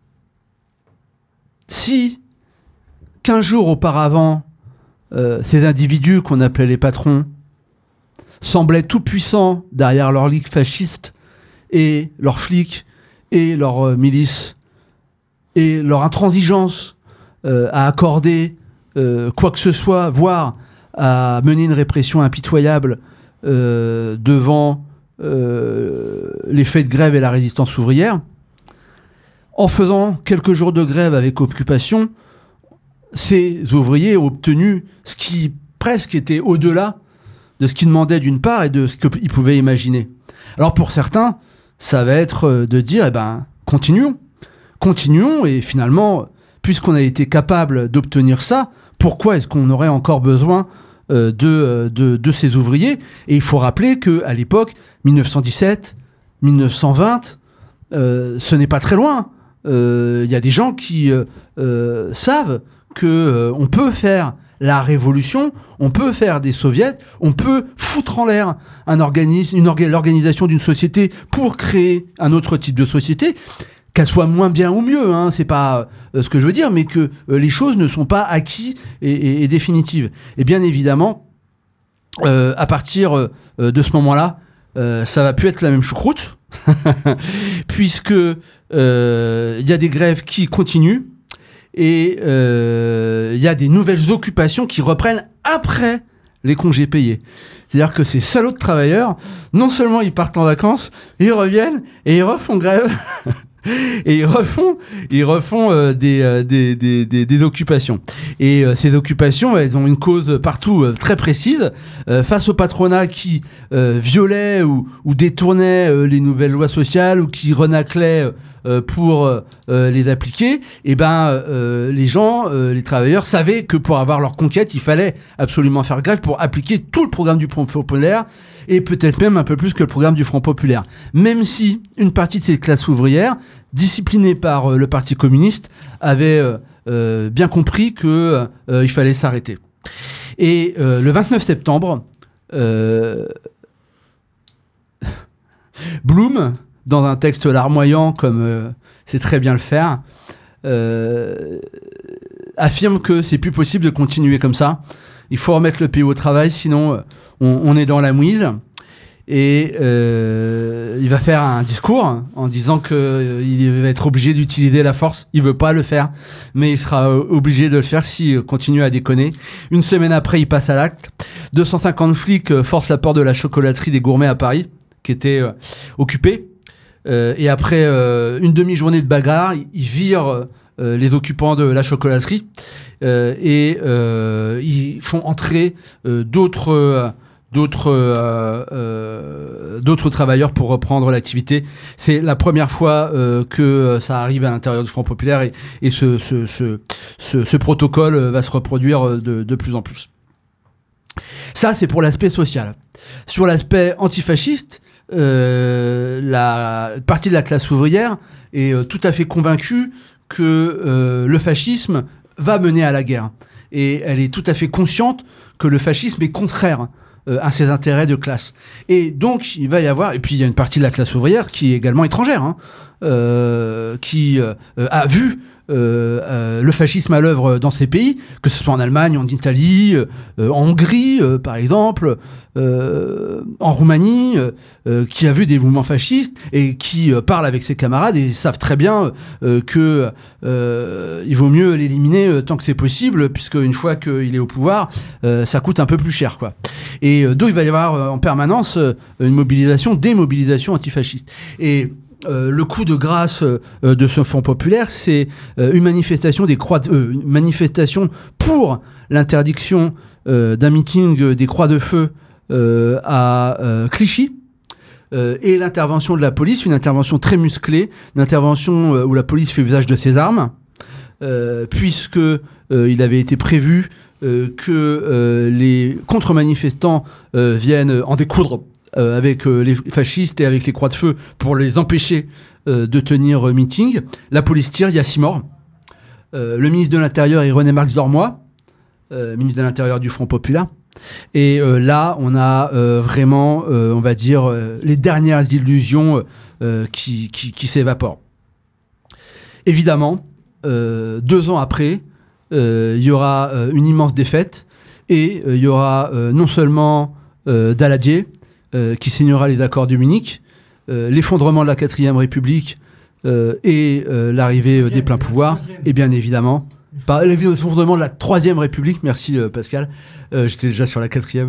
si 15 jours auparavant, ces individus qu'on appelait les patrons semblaient tout puissants derrière leur ligue fasciste et leurs flics et leurs milices et leur intransigeance à accorder quoi que ce soit, voire à mener une répression impitoyable devant les faits de grève et la résistance ouvrière. En faisant quelques jours de grève avec occupation, ces ouvriers ont obtenu ce qui presque était au-delà de ce qu'ils demandaient d'une part et de ce qu'ils pouvaient imaginer. Alors pour certains, ça va être de dire, continuons, et finalement, puisqu'on a été capable d'obtenir ça, pourquoi est-ce qu'on aurait encore besoin de ces ouvriers? Et il faut rappeler qu'à l'époque, 1917, 1920, ce n'est pas très loin. Il y a des gens qui savent qu'on peut faire la révolution, on peut faire des soviets, on peut foutre en l'air l'organisation d'une société pour créer un autre type de société, qu'elle soit moins bien ou mieux, hein, c'est pas ce que je veux dire, mais que les choses ne sont pas acquises et définitives. Et bien évidemment, à partir de ce moment-là, ça va plus être la même choucroute, puisque y a des grèves qui continuent, et il y a des nouvelles occupations qui reprennent après les congés payés. C'est-à-dire que ces salauds de travailleurs, non seulement ils partent en vacances, ils reviennent et ils refont grève. Et ils refont des occupations. Et ces occupations, elles ont une cause partout très précise. Face au patronat qui violait ou détournait les nouvelles lois sociales ou qui renaclait pour les appliquer, et les gens, les travailleurs savaient que pour avoir leur conquête, il fallait absolument faire grève pour appliquer tout le programme du Front populaire et peut-être même un peu plus que le programme du Front populaire. Même si une partie de ces classes ouvrières, disciplinées par le Parti communiste, avait bien compris que il fallait s'arrêter. Et le 29 septembre, Blum, dans un texte larmoyant comme c'est très bien le faire, affirme que c'est plus possible de continuer comme ça. Il faut remettre le pays au travail, sinon on est dans la mouise. Et il va faire un discours en disant qu'il va être obligé d'utiliser la force. Il veut pas le faire, mais il sera obligé de le faire s'il continue à déconner. Une semaine après, il passe à l'acte. 250 flics forcent la porte de la chocolaterie des Gourmets à Paris, qui était occupée. Et après une demi-journée de bagarre, ils virent les occupants de la chocolaterie et ils font entrer d'autres travailleurs pour reprendre l'activité. C'est la première fois que ça arrive à l'intérieur du Front populaire et ce protocole va se reproduire de plus en plus. Ça, c'est pour l'aspect social. Sur l'aspect antifasciste, la partie de la classe ouvrière est tout à fait convaincue que le fascisme va mener à la guerre. Et elle est tout à fait consciente que le fascisme est contraire à ses intérêts de classe. Et donc, il va y avoir... Et puis, il y a une partie de la classe ouvrière qui est également étrangère, qui a vu le fascisme à l'œuvre dans ces pays, que ce soit en Allemagne, en Italie, en Hongrie, par exemple, en Roumanie, qui a vu des mouvements fascistes et qui parle avec ses camarades et savent très bien que il vaut mieux l'éliminer tant que c'est possible, puisque une fois qu'il est au pouvoir, ça coûte un peu plus cher, quoi. Et donc il va y avoir en permanence une démobilisation antifasciste. Et le coup de grâce de ce Front populaire, c'est une manifestation une manifestation pour l'interdiction d'un meeting des Croix de Feu à Clichy, et l'intervention de la police, une intervention très musclée, une intervention où la police fait usage de ses armes, puisque il avait été prévu que les contre-manifestants viennent en découdre avec les fascistes et avec les Croix de Feu pour les empêcher de tenir meeting. La police tire, il y a 6 morts. Le ministre de l'Intérieur est René Marx Dormoy, ministre de l'Intérieur du Front populaire. Et là, on a vraiment, on va dire, les dernières illusions qui s'évaporent. Évidemment, 2 ans après, il y aura une immense défaite et il y aura non seulement Daladier, qui signera les accords de Munich, l'effondrement de la 4e République et l'arrivée des pleins pouvoirs, et bien évidemment l'effondrement de la Troisième République, merci Pascal, j'étais déjà sur la 4e,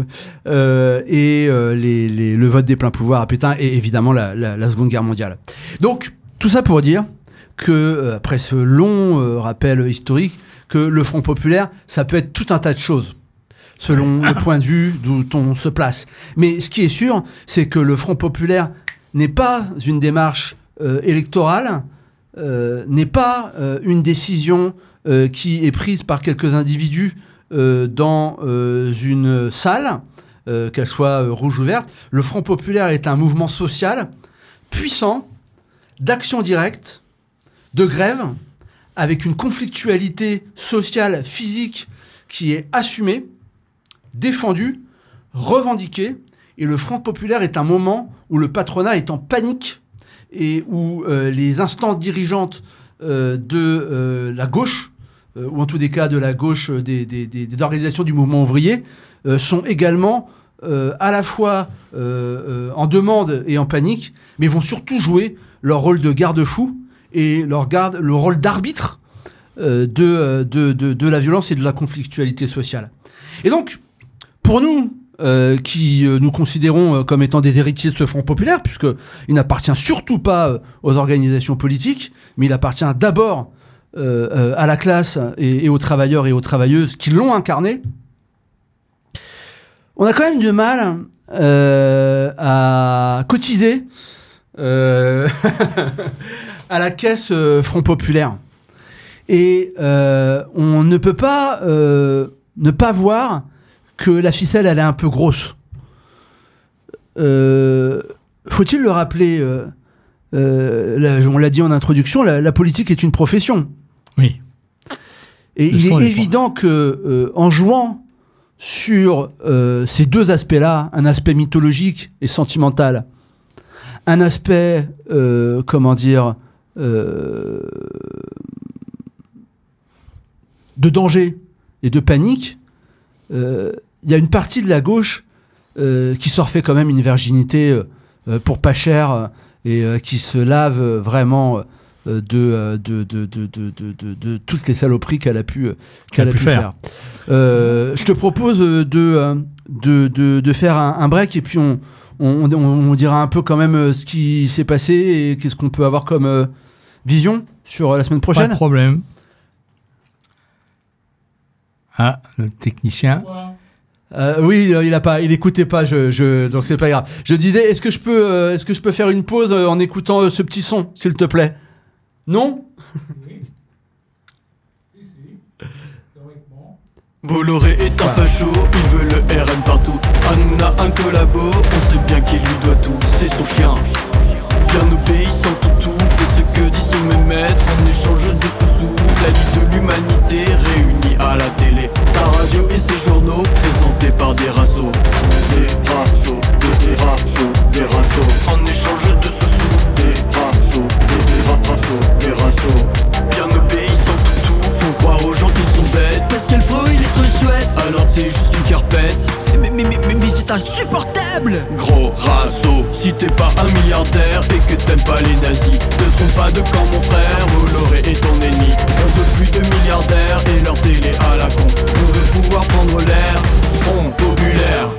le vote des pleins pouvoirs à Pétain et évidemment la Seconde Guerre mondiale. Donc, tout ça pour dire que, après ce long rappel historique, que le Front populaire, ça peut être tout un tas de choses, selon le point de vue d'où on se place. Mais ce qui est sûr, c'est que le Front populaire n'est pas une démarche électorale, n'est pas une décision qui est prise par quelques individus dans une salle, qu'elle soit rouge ou verte. Le Front populaire est un mouvement social puissant, d'action directe, de grève, avec une conflictualité sociale, physique, qui est assumée, défendue, revendiquée. Et le Front populaire est un moment où le patronat est en panique et où les instances dirigeantes de la gauche, ou en tous des cas de la gauche des organisations du mouvement ouvrier, sont également à la fois en demande et en panique, mais vont surtout jouer leur rôle de garde-fou et le rôle d'arbitre de la violence et de la conflictualité sociale. Et donc, pour nous, qui nous considérons comme étant des héritiers de ce Front populaire, puisqu'il n'appartient surtout pas aux organisations politiques, mais il appartient d'abord à la classe et aux travailleurs et aux travailleuses qui l'ont incarné, on a quand même du mal à cotiser à la caisse Front populaire. Et on ne peut pas ne pas voir que la ficelle, elle est un peu grosse. Faut-il le rappeler, on l'a dit en introduction, la politique est une profession. Oui. Et il est évident que en jouant sur ces deux aspects-là, un aspect mythologique et sentimental, un aspect, de danger et de panique, il y a une partie de la gauche qui se refait quand même une virginité pour pas cher et qui se lave vraiment de toutes les saloperies qu'elle a pu faire. Je te propose de faire un break et puis on dira un peu quand même ce qui s'est passé et qu'est-ce qu'on peut avoir comme vision sur la semaine prochaine. Pas de problème. Ah, le technicien. Oui, il écoutait pas, donc c'est pas grave. Je disais, est-ce que je peux faire une pause en écoutant ce petit son, s'il te plaît? Non? Oui. Bolloré est un facho, il veut le RN partout. Hanouna un collabo, on sait bien qu'il lui doit tout, c'est son chien. Bien obéissant toutou, fait ce que dit son maître en échange de sous-sous. La Ligue de l'humanité réunie à la télé, sa radio et ses journaux présentés par des rassos. Des rassos, des rassos, des rassos. En échange de sous-sous, des rassos, des rassos, des rassos. Bien obéissant toutou, font croire aux gens qu'ils sont bêtes. Pascal Pro il est trop chouette, alors c'est juste une carpette. Mais c'est insupportable. Gros rasso, si t'es pas un milliardaire et que t'aimes pas les nazis, ne trompe pas de camp mon frère, Bolloré est ton ennemi. On veut plus de milliardaires et leur télé à la con. On veut pouvoir prendre l'air, Front populaire.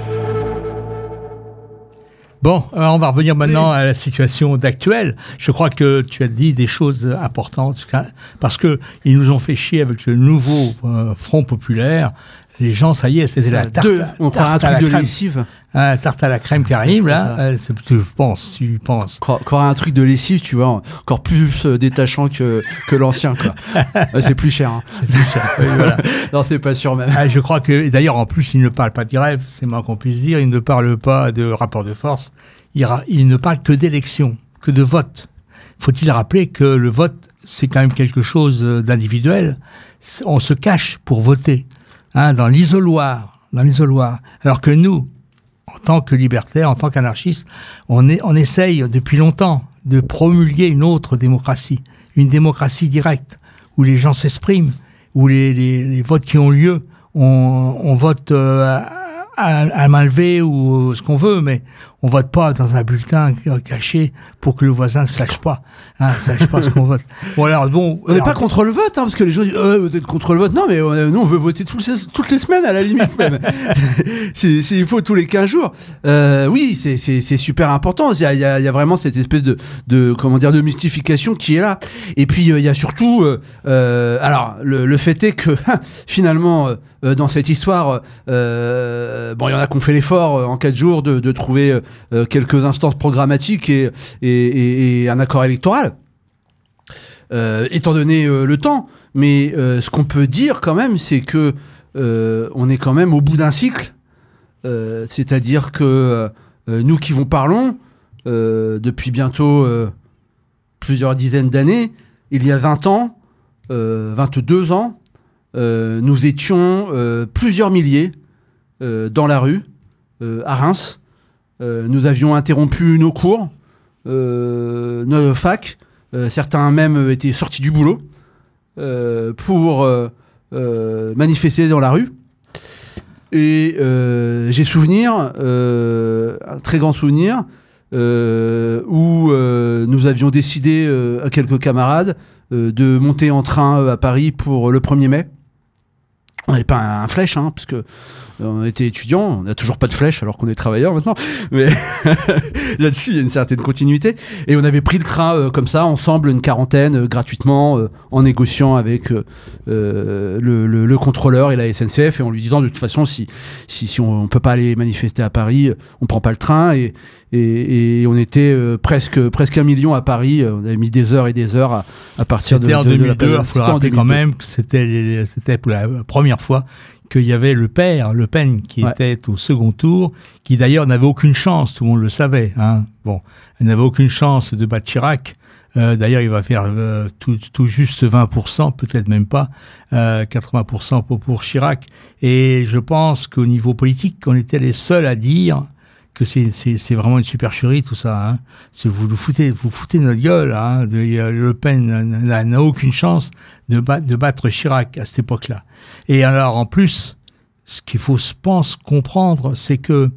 Bon, alors on va revenir maintenant à la situation d'actuelle. Je crois que tu as dit des choses importantes, parce que ils nous ont fait chier avec le nouveau Front populaire. Les gens, ça y est, c'était la tarte. On prend un truc de lessive. Tarte à la crème qui arrive, là. Tu penses. Encore un truc de lessive, tu vois, encore plus détachant que l'ancien, quoi. C'est plus cher. Hein. C'est plus cher. Oui, voilà. Non, c'est pas sûr même. Je crois que, d'ailleurs, en plus, il ne parle pas de grève, c'est moins qu'on puisse dire. Il ne parle pas de rapport de force. Il ne parle que d'élection, que de vote. Faut-il rappeler que le vote, c'est quand même quelque chose d'individuel. On se cache pour voter. Dans l'isoloir. Alors que nous, en tant que libertaires, en tant qu'anarchistes, on essaye depuis longtemps de promulguer une autre démocratie, une démocratie directe, où les gens s'expriment, où les votes qui ont lieu, on vote à main levée ou ce qu'on veut, mais on vote pas dans un bulletin caché pour que le voisin ne sache pas ce qu'on vote. Bon, alors, bon. On n'est pas contre le vote, parce que les gens disent, vous êtes contre le vote. Non, mais nous, on veut voter toutes les semaines, à la limite, même. Il faut tous les 15 jours. Oui, c'est super important. Il y a vraiment cette espèce de mystification qui est là. Et puis, il y a surtout, alors, le fait est que, finalement, dans cette histoire, il y en a qui ont fait l'effort en 4 jours de trouver quelques instances programmatiques et un accord électoral, étant donné le temps. Mais ce qu'on peut dire quand même, c'est que on est quand même au bout d'un cycle. C'est-à-dire que nous qui vous parlons, depuis bientôt plusieurs dizaines d'années, il y a 20 ans, 22 ans, nous étions plusieurs milliers dans la rue, à Reims. Nous avions interrompu nos cours, nos facs. Certains même étaient sortis du boulot pour manifester dans la rue. Et j'ai souvenir, un très grand souvenir, où nous avions décidé à quelques camarades de monter en train à Paris pour le 1er mai. On n'avait pas un flèche, parce que on était étudiants, on n'a toujours pas de flèche alors qu'on est travailleurs maintenant, mais là-dessus il y a une certaine continuité. Et on avait pris le train comme ça, ensemble, une quarantaine, gratuitement, en négociant avec le contrôleur et la SNCF, et en lui disant de toute façon si on peut pas aller manifester à Paris, on prend pas le train. Et on était presque 1 million à Paris. On avait mis des heures et des heures à partir de la période. C'était en 2002, il faut rappeler quand même que c'était pour la première fois qu'il y avait Le Pen, qui était au second tour, qui d'ailleurs n'avait aucune chance, tout le monde le savait. Bon, il n'avait aucune chance de battre Chirac. D'ailleurs, il va faire tout juste 20%, peut-être même pas, 80% pour Chirac. Et je pense qu'au niveau politique, on était les seuls à dire que c'est vraiment une supercherie tout ça. Vous foutez de notre gueule. Le Pen n'a aucune chance de battre Chirac à cette époque-là. Et alors en plus, ce qu'il faut, je pense, comprendre, c'est que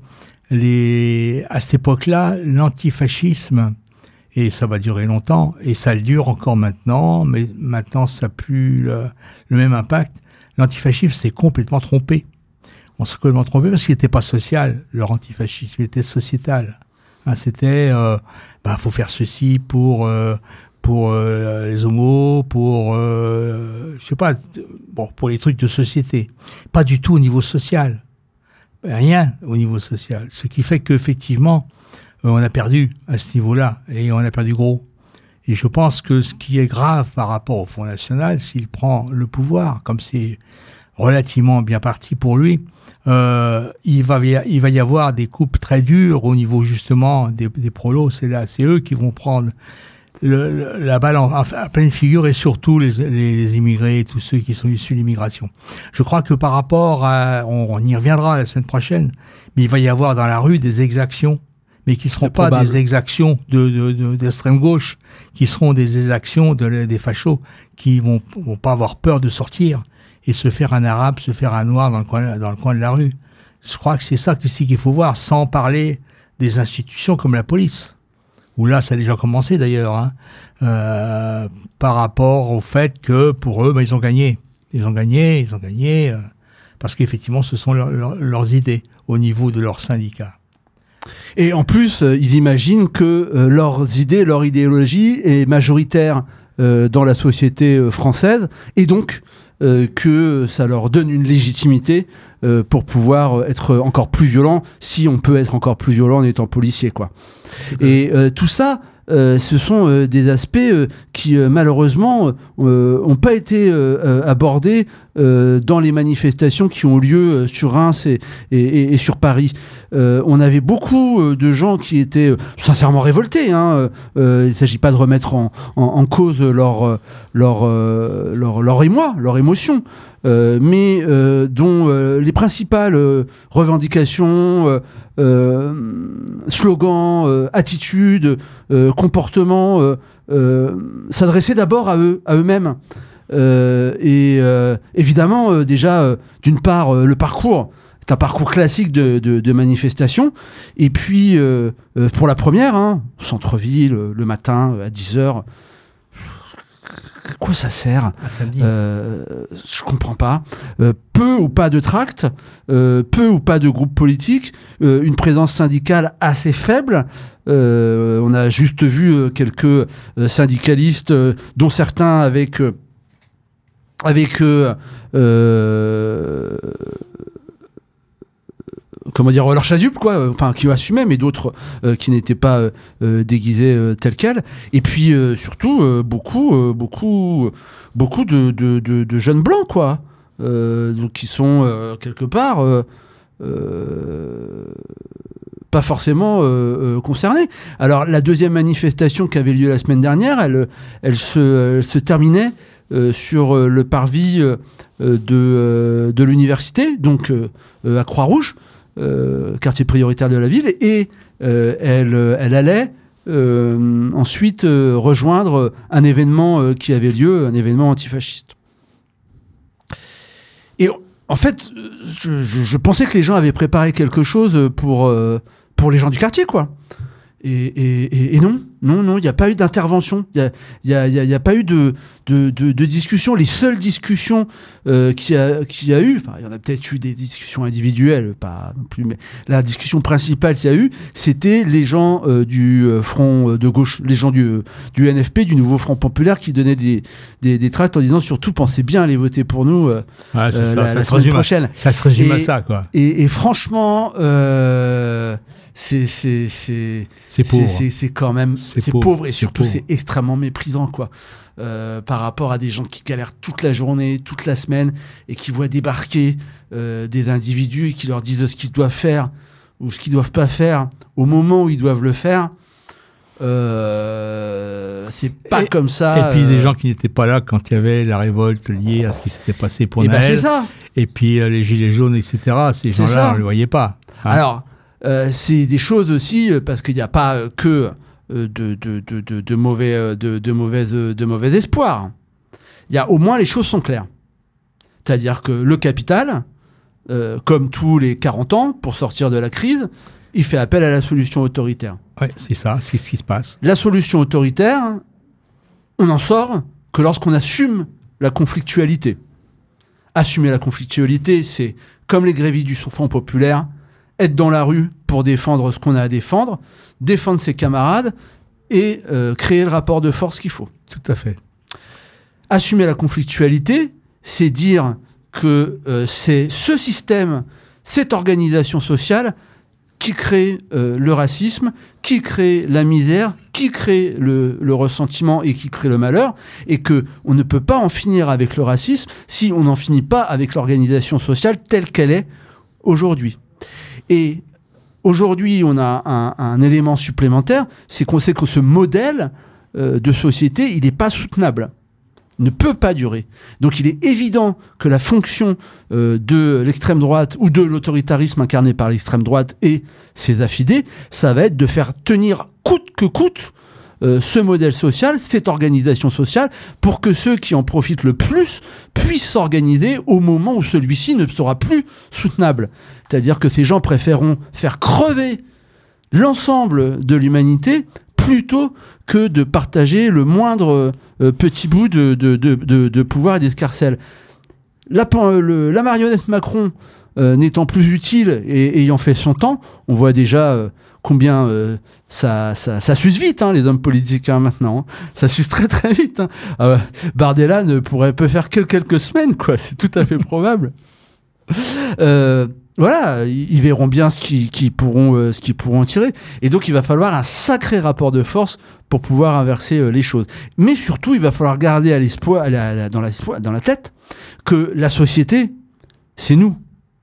à cette époque-là, l'antifascisme, et ça va durer longtemps, et ça le dure encore maintenant, mais maintenant ça n'a plus le même impact. L'antifascisme s'est complètement trompé. On s'est complètement trompé parce qu'il n'était pas social, leur antifascisme, il était sociétal. C'était, faut faire ceci pour les homos, pour les trucs de société. Pas du tout au niveau social. Rien au niveau social. Ce qui fait qu'effectivement, on a perdu à ce niveau-là, et on a perdu gros. Et je pense que ce qui est grave par rapport au Front National, s'il prend le pouvoir, comme c'est relativement bien parti pour lui, il va y avoir des coupes très dures au niveau justement des prolos. C'est eux qui vont prendre la balle à pleine figure, et surtout les immigrés, tous ceux qui sont issus de l'immigration. Je crois que par rapport on y reviendra la semaine prochaine, mais il va y avoir dans la rue des exactions, mais qui ne seront pas des exactions d'extrême gauche, qui seront des exactions des fachos, qui vont pas avoir peur de sortir et se faire un arabe, se faire un noir dans le coin de la rue. Je crois que c'est ça qu'il faut voir, sans parler des institutions comme la police, où là, ça a déjà commencé d'ailleurs, par rapport au fait que, pour eux, ils ont gagné. Ils ont gagné, parce qu'effectivement, ce sont leurs idées au niveau de leur syndicat. Et en plus, ils imaginent que leurs idées, leur idéologie est majoritaire dans la société française, et donc que ça leur donne une légitimité pour pouvoir être encore plus violent, si on peut être encore plus violent en étant policier, quoi. Et tout ça, ce sont des aspects qui malheureusement n'ont pas été abordés dans les manifestations qui ont lieu sur Reims et sur Paris. On avait beaucoup de gens qui étaient sincèrement révoltés. Il ne s'agit pas de remettre en cause leur émoi, leur émotion, mais dont les principales revendications, slogans, attitudes, comportements s'adressaient d'abord à eux-mêmes. Et évidemment, déjà, d'une part, le parcours C'est un parcours classique de manifestation. Et puis, pour la première, centre-ville, le matin, à 10h, à quoi ça sert ? Je comprends pas. Peu ou pas de tracts, peu ou pas de groupes politiques, une présence syndicale assez faible. On a juste vu quelques syndicalistes, dont certains avec leur chasuble, quoi, enfin, qui assumaient, mais d'autres qui n'étaient pas déguisés tels quels. Et puis, surtout, beaucoup de jeunes blancs, quoi, donc qui sont, quelque part, pas forcément concernés. Alors, la deuxième manifestation qui avait lieu la semaine dernière, elle se terminait sur le parvis de l'université, donc à Croix-Rouge, quartier prioritaire de la ville, et elle allait ensuite rejoindre un événement qui avait lieu, un événement antifasciste. Et en fait, je pensais que les gens avaient préparé quelque chose pour les gens du quartier, quoi. Et non, il n'y a pas eu d'intervention, il n'y a pas eu de discussion. Les seules discussions qu'il y a eu, enfin, il y en a peut-être eu des discussions individuelles, pas non plus, mais la discussion principale qu'il y a eu, c'était les gens du front de gauche, les gens du NFP, du Nouveau Front Populaire, qui donnaient des tracts en disant surtout pensez bien à aller voter pour nous la semaine prochaine. Ça se résume à ça, quoi. Et franchement, c'est pauvre. C'est quand même pauvre, et surtout c'est extrêmement méprisant, quoi, par rapport à des gens qui galèrent toute la journée, toute la semaine, et qui voient débarquer des individus et qui leur disent ce qu'ils doivent faire ou ce qu'ils doivent pas faire au moment où ils doivent le faire. C'est pas comme ça. Et puis des gens qui n'étaient pas là quand il y avait la révolte liée à ce qui s'était passé pour Naël. C'est ça. Et puis les gilets jaunes, etc. Ces gens-là, on ne les voyait pas. Alors, c'est des choses aussi, parce qu'il n'y a pas que de mauvais espoirs. Il y a au moins, les choses sont claires. C'est-à-dire que le capital, comme tous les 40 ans, pour sortir de la crise, il fait appel à la solution autoritaire. Oui, c'est ça, c'est ce qui se passe. La solution autoritaire, on n'en sort que lorsqu'on assume la conflictualité. Assumer la conflictualité, c'est, comme les grévistes du Front Populaire, être dans la rue pour défendre ce qu'on a à défendre ses camarades et créer le rapport de force qu'il faut. Tout à fait. Assumer la conflictualité, c'est dire que c'est ce système, cette organisation sociale qui crée le racisme, qui crée la misère, qui crée le ressentiment et qui crée le malheur, et qu'on ne peut pas en finir avec le racisme si on n'en finit pas avec l'organisation sociale telle qu'elle est aujourd'hui. Et aujourd'hui, on a un élément supplémentaire, c'est qu'on sait que ce modèle de société, il n'est pas soutenable, ne peut pas durer. Donc il est évident que la fonction de l'extrême droite ou de l'autoritarisme incarné par l'extrême droite et ses affidés, ça va être de faire tenir coûte que coûte ce modèle social, cette organisation sociale, pour que ceux qui en profitent le plus puissent s'organiser au moment où celui-ci ne sera plus soutenable. C'est-à-dire que ces gens préféreront faire crever l'ensemble de l'humanité plutôt que de partager le moindre petit bout de pouvoir et d'escarcelle. La marionnette Macron n'étant plus utile et ayant fait son temps, on voit déjà combien ça s'use vite, les hommes politiques maintenant. Ça s'use très très vite. Bardella peut faire que quelques semaines, quoi. C'est tout à fait probable. Voilà, ils verront bien ce qu'ils pourront en tirer. Et donc, il va falloir un sacré rapport de force pour pouvoir inverser les choses. Mais surtout, il va falloir garder dans la tête que la société, c'est nous.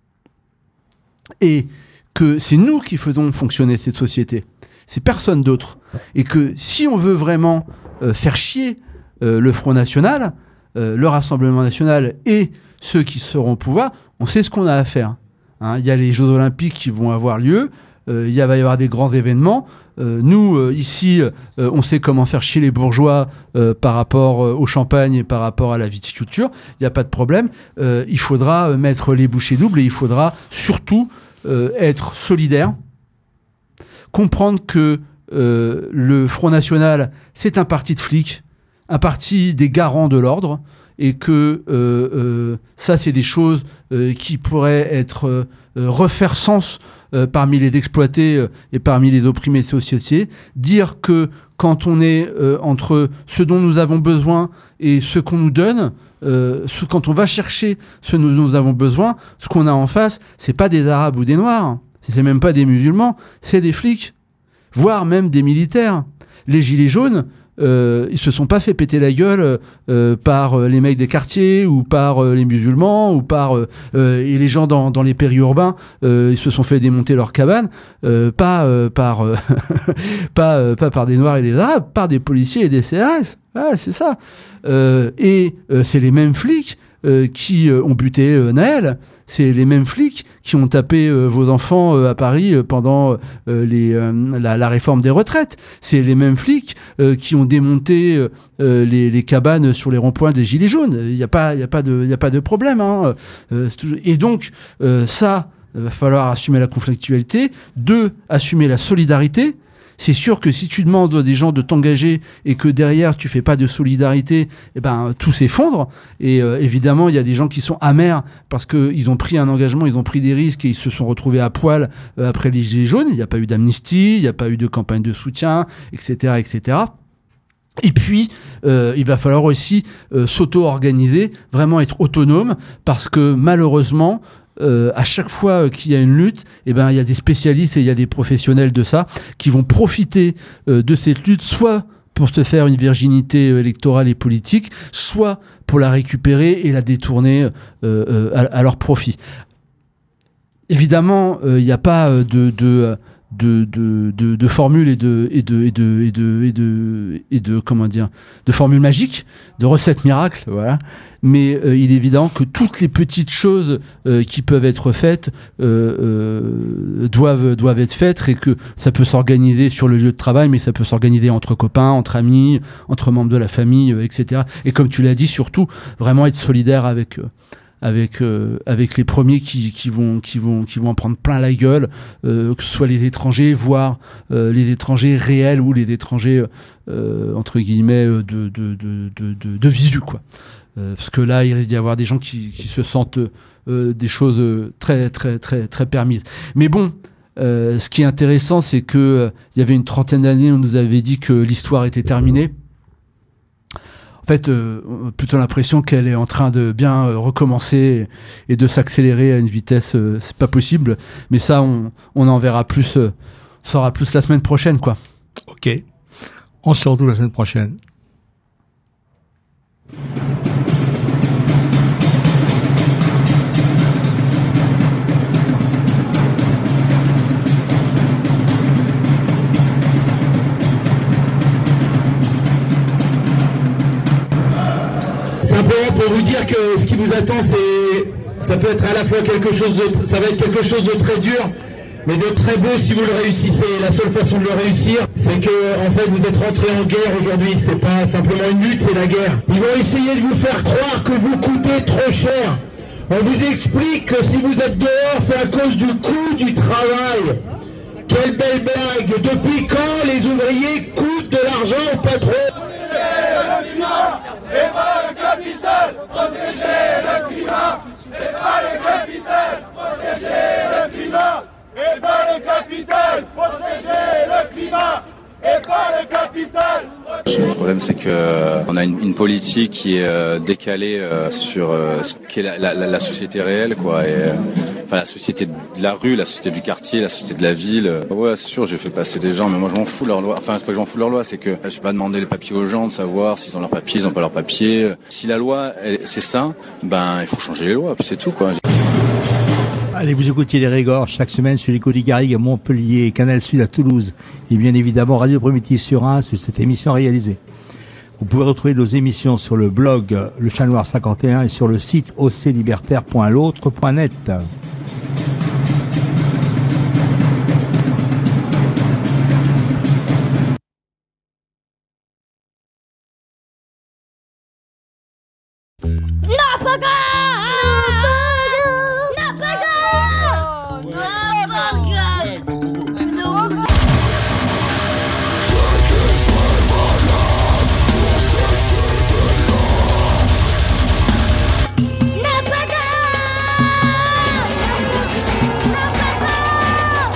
Et que c'est nous qui faisons fonctionner cette société. C'est personne d'autre. Et que si on veut vraiment faire chier le Front National, le Rassemblement National et ceux qui seront au pouvoir, on sait ce qu'on a à faire. Il y a les Jeux Olympiques qui vont avoir lieu. il va y avoir des grands événements. Nous, ici, on sait comment faire chier les bourgeois par rapport au champagne et par rapport à la viticulture. Il n'y a pas de problème. Il faudra mettre les bouchées doubles et il faudra surtout être solidaire, comprendre que le Front National, c'est un parti de flics, un parti des garants de l'ordre, et que ça, c'est des choses qui pourraient être refaire sens parmi les exploités et parmi les opprimés de société. Dire que quand on est entre ce dont nous avons besoin et ce qu'on nous donne, quand on va chercher ce dont nous avons besoin, ce qu'on a en face, c'est pas des Arabes ou des Noirs, c'est même pas des musulmans, c'est des flics, voire même des militaires. Les gilets jaunes, ils se sont pas fait péter la gueule par les mecs des quartiers ou par les musulmans ou par et les gens dans les périurbains, ils se sont fait démonter leurs cabanes, pas par des Noirs et des Arabes, par des policiers et des CRS. Ah, c'est ça. C'est les mêmes flics qui ont buté Naël. C'est les mêmes flics qui ont tapé vos enfants à Paris pendant la réforme des retraites. C'est les mêmes flics qui ont démonté les cabanes sur les ronds-points des Gilets jaunes. Il n'y a pas de problème. Hein. Et donc, ça, va falloir assumer la conflictualité. 2, assumer la solidarité. C'est sûr que si tu demandes à des gens de t'engager et que derrière tu fais pas de solidarité, eh ben tout s'effondre. Et évidemment, il y a des gens qui sont amers parce que ils ont pris un engagement, ils ont pris des risques et ils se sont retrouvés à poil après les Gilets jaunes. Il n'y a pas eu d'amnistie, il n'y a pas eu de campagne de soutien, etc., etc. Et puis, il va falloir aussi s'auto-organiser, vraiment être autonome, parce que malheureusement, à chaque fois qu'il y a une lutte, eh ben, il y a des spécialistes et il y a des professionnels de ça qui vont profiter de cette lutte, soit pour se faire une virginité électorale et politique, soit pour la récupérer et la détourner à leur profit. Évidemment, il n'y a pas de formules et de comment dire, de formules magiques, de recettes miracles, voilà. Mais il est évident que toutes les petites choses qui peuvent être faites doivent être faites, et que ça peut s'organiser sur le lieu de travail, mais ça peut s'organiser entre copains, entre amis, entre membres de la famille, etc. Et comme tu l'as dit, surtout vraiment être solidaire avec les premiers qui vont en prendre plein la gueule, que ce soit les étrangers, voire les étrangers réels ou les étrangers entre guillemets de visu, quoi. Parce que là, il risque d'y avoir des gens qui se sentent des choses très très très très permises. Mais bon, ce qui est intéressant, c'est que il y avait une trentaine d'années, on nous avait dit que l'histoire était terminée. En fait, plutôt l'impression qu'elle est en train de bien recommencer et de s'accélérer à une vitesse, c'est pas possible. Mais ça, on en verra plus, saura plus la semaine prochaine, quoi. Ok. On se retrouve la semaine prochaine. Simplement pour vous dire que ce qui vous attend, ça peut être à la fois ça va être quelque chose de très dur, mais de très beau si vous le réussissez. La seule façon de le réussir, c'est que, en fait, vous êtes rentrés en guerre aujourd'hui. C'est pas simplement une lutte, c'est la guerre. Ils vont essayer de vous faire croire que vous coûtez trop cher. On vous explique que si vous êtes dehors, c'est à cause du coût du travail. Quelle belle blague! Depuis quand les ouvriers coûtent de l'argent au patron? Et pas le capital, protéger le climat. Et pas le capital, protéger le climat. Et pas le capital, protéger le climat. Et pas le capital. Le problème, c'est que on a une politique qui est décalée sur ce qu'est la société réelle, quoi. Et enfin, la société de la rue, la société du quartier, la société de la ville. Ouais, c'est sûr, j'ai fait passer des gens, mais moi je m'en fous de leur loi. Enfin, c'est pas que je m'en fous de leur loi, c'est que je vais pas demander les papiers aux gens, de savoir s'ils ont leurs papiers, ils ont pas leurs papiers. Si la loi, c'est ça, ben il faut changer les lois, puis c'est tout, quoi. Allez, vous écoutiez les Régors chaque semaine sur les Côtes Garrigues à Montpellier, Canal Sud à Toulouse et bien évidemment Radio Primitif sur 1 sur cette émission réalisée. Vous pouvez retrouver nos émissions sur le blog Le Chat Noir 51 et sur le site oclibertaire.l'autre.net.